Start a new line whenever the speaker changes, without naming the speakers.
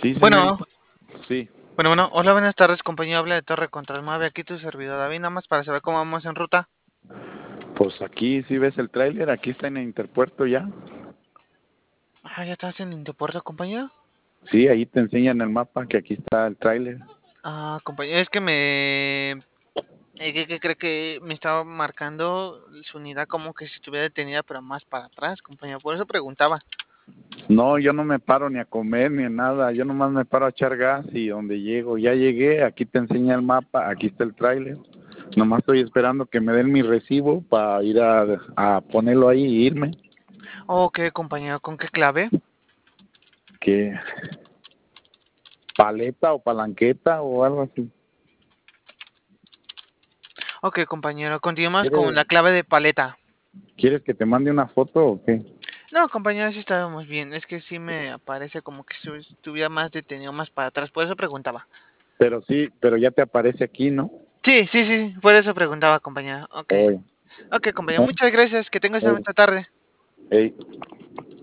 Sí,
Bueno,
señorita. Sí.
hola, buenas tardes, compañía, habla de Torre Contra el Mave, aquí tu servidor David, nada más para saber cómo vamos en ruta.
Pues aquí sí ves el tráiler, aquí está en el interpuerto ya.
¿Ya estás en Interpuerto, compañía?
Sí, ahí te enseñan el mapa que aquí está el tráiler.
Compañía, es que ¿qué cree que me estaba marcando su unidad como que si estuviera detenida, pero más para atrás, compañía? Por eso preguntaba.
No, yo no me paro ni a comer ni a nada, yo nomás me paro a echar gas y donde llego, ya llegué, aquí te enseña el mapa, aquí está el tráiler. Nomás estoy esperando que me den mi recibo para ir a ponerlo ahí e irme.
Ok, compañero, ¿con qué clave?
Que paleta o palanqueta o algo así.
Ok, compañero, continuamos con
¿Quieres,
la clave de paleta.
¿Quieres que te mande una foto o qué?
No, compañero, sí estábamos bien, es que sí me aparece como que si estuviera más detenido, más para atrás, por eso preguntaba.
Pero sí, pero ya te aparece aquí, ¿no?
Sí, sí, sí, por eso preguntaba, compañero. Ok.
Oye,
Ok, compañero, muchas gracias. Que tengas una
oye,
bonita tarde.
ey.